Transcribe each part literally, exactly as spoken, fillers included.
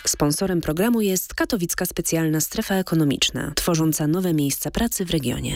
Sponsorem programu jest Katowicka Specjalna Strefa Ekonomiczna, tworząca nowe miejsca pracy w regionie.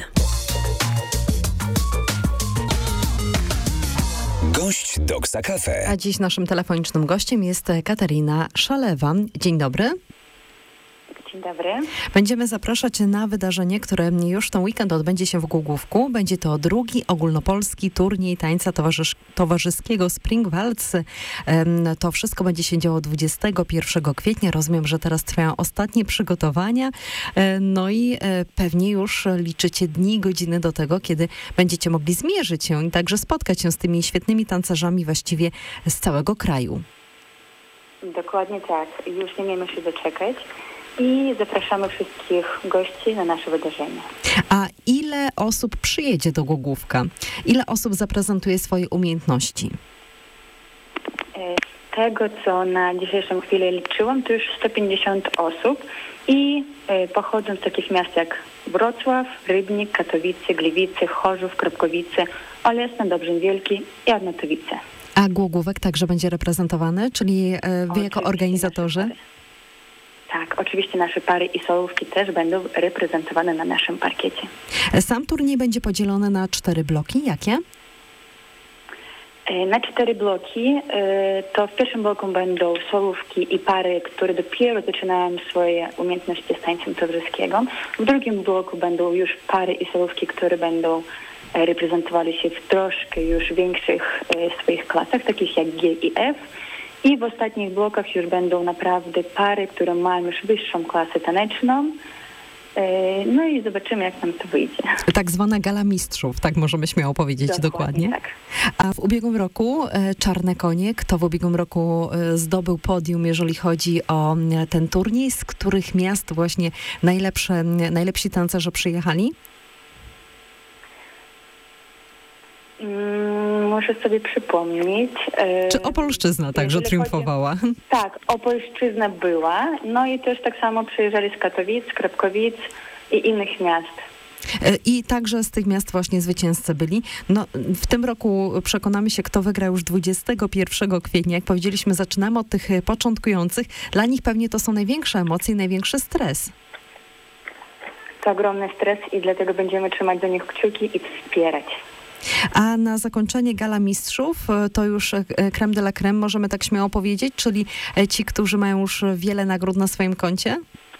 Gość Doksa Cafe. A dziś naszym telefonicznym gościem jest Katarina Szalewa. Dzień dobry. Dzień dobry. Będziemy zapraszać na wydarzenie, które już ten weekend odbędzie się w Głogówku. Będzie to drugi ogólnopolski turniej tańca towarzysz- towarzyskiego Spring Waltz. To wszystko będzie się działo dwudziestego pierwszego kwietnia. Rozumiem, że teraz trwają ostatnie przygotowania. No i pewnie już liczycie dni, godziny do tego, kiedy będziecie mogli zmierzyć się i także spotkać się z tymi świetnymi tancerzami właściwie z całego kraju. Dokładnie tak. Już nie wiemy się doczekać. I zapraszamy wszystkich gości na nasze wydarzenie. A ile osób przyjedzie do Głogówka? Ile osób zaprezentuje swoje umiejętności? Z tego, co na dzisiejszą chwilę liczyłam, to już sto pięćdziesiąt osób i pochodzą z takich miast jak Wrocław, Rybnik, Katowice, Gliwice, Chorzów, Krapkowice, Olesna, Dobrzeń Wielki i Arnautowice. A Głogówek także będzie reprezentowany, czyli wy Oczywiście jako organizatorzy? Tak, oczywiście nasze pary i solówki też będą reprezentowane na naszym parkiecie. Sam turniej będzie podzielony na cztery bloki. Jakie? Na cztery bloki. To w pierwszym bloku będą solówki i pary, które dopiero zaczynają swoje umiejętności z tańcem towarzyskiego. W drugim bloku będą już pary i solówki, które będą reprezentowali się w troszkę już większych swoich klasach, takich jak G i F. I w ostatnich blokach już będą naprawdę pary, które mają już wyższą klasę taneczną. No i zobaczymy, jak nam to wyjdzie. Tak zwana gala mistrzów, tak możemy śmiało powiedzieć dokładnie. dokładnie. Tak. A w ubiegłym roku Czarne Konie, kto w ubiegłym roku zdobył podium, jeżeli chodzi o ten turniej, z których miast właśnie najlepsze, najlepsi tancerze przyjechali? Muszę sobie przypomnieć. Czy Opolszczyzna także triumfowała? Chodzi... Tak, Opolszczyzna była. No i też tak samo przyjeżdżali z Katowic, Krapkowic i innych miast. I także z tych miast właśnie zwycięzcy byli. No, w tym roku przekonamy się, kto wygra już dwudziestego pierwszego kwietnia. Jak powiedzieliśmy, zaczynamy od tych początkujących. Dla nich pewnie to są największe emocje i największy stres. To ogromny stres i dlatego będziemy trzymać do nich kciuki i wspierać. A na zakończenie Gala Mistrzów to już crème de la crème, możemy tak śmiało powiedzieć, czyli ci, którzy mają już wiele nagród na swoim koncie?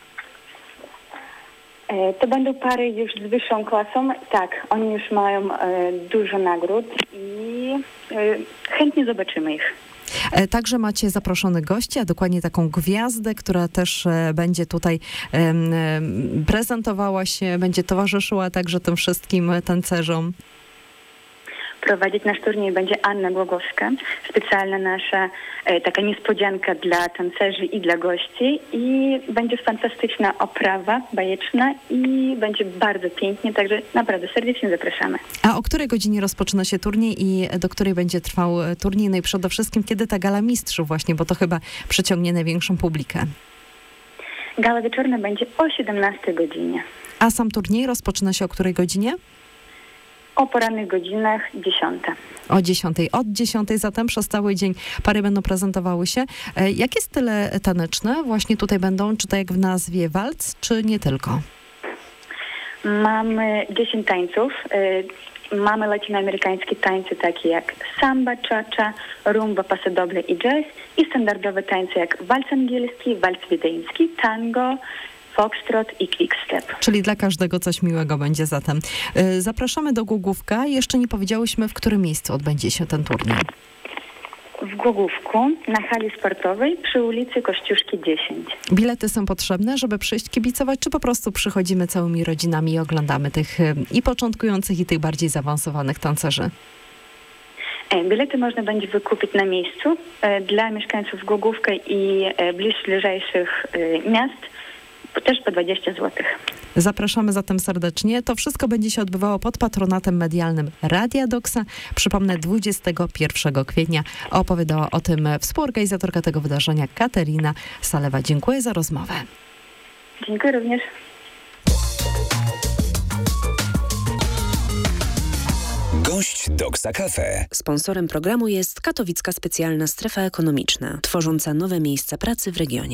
To będą pary już z wyższą klasą. Tak, oni już mają e, dużo nagród i e, chętnie zobaczymy ich. Także macie zaproszonych gości, a dokładnie taką gwiazdę, która też będzie tutaj um, prezentowała się, będzie towarzyszyła także tym wszystkim tancerzom. Prowadzić nasz turniej będzie Anna Głogowska, specjalna nasza e, taka niespodzianka dla tancerzy i dla gości i będzie fantastyczna oprawa bajeczna i będzie bardzo pięknie, także naprawdę serdecznie zapraszamy. A o której godzinie rozpoczyna się turniej i do której będzie trwał turniej? No i przede wszystkim kiedy ta Gala Mistrzów właśnie, bo to chyba przyciągnie największą publikę. Gala wieczorna będzie o siedemnastej godzinie. A sam turniej rozpoczyna się o której godzinie? O porannych godzinach dziesiąta. O dziesiątej. Od dziesiątej zatem przez cały dzień pary będą prezentowały się. Jakie style taneczne właśnie tutaj będą? Czy tak jak w nazwie walc, czy nie tylko? Mamy dziesięć tańców. Mamy latinoamerykańskie tańce takie jak samba, cha-cha, rumba, paso doble i jazz i standardowe tańce jak walc angielski, walc wiedeński, tango, foxtrot i quickstep. Czyli dla każdego coś miłego będzie zatem. Zapraszamy do Głogówka. Jeszcze nie powiedziałyśmy, w którym miejscu odbędzie się ten turniej. W Głogówku, na hali sportowej przy ulicy Kościuszki dziesięć. Bilety są potrzebne, żeby przyjść kibicować, czy po prostu przychodzimy całymi rodzinami i oglądamy tych i początkujących, i tych bardziej zaawansowanych tancerzy? Bilety można będzie wykupić na miejscu. Dla mieszkańców Głogówka i bliższych miast też po dwadzieścia złotych. Zapraszamy zatem serdecznie. To wszystko będzie się odbywało pod patronatem medialnym Radia Doksa. Przypomnę, dwudziestego pierwszego kwietnia opowiadała o tym współorganizatorka tego wydarzenia Katarina Szalewa. Dziękuję za rozmowę. Dziękuję również. Gość Doksa Cafe. Sponsorem programu jest Katowicka Specjalna Strefa Ekonomiczna, tworząca nowe miejsca pracy w regionie.